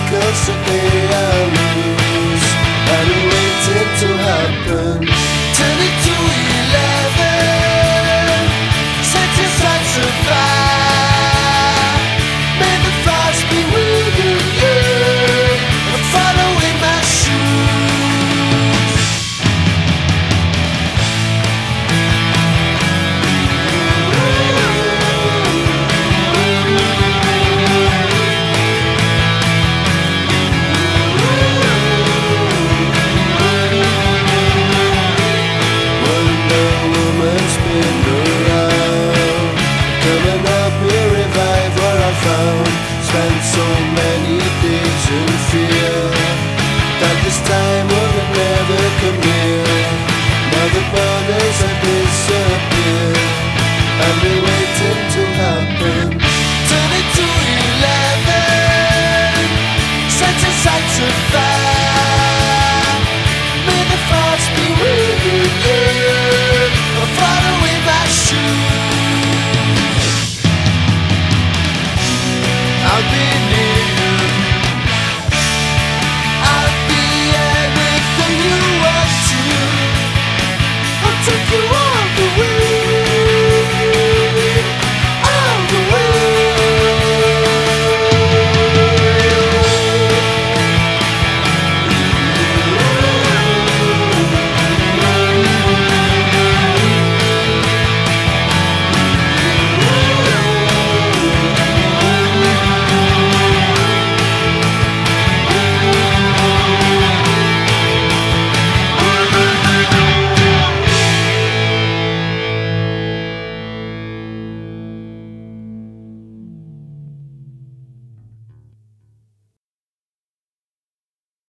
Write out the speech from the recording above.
constantly I lose, and I'm waiting to happen. Turn it to 11, set your sights on fire. May the fires be with you. I'm following my shoes. Wonder Woman spin around, coming up here, revive what I found. Spent so many days in fear that this time would never come near. Now the borders have disappeared, and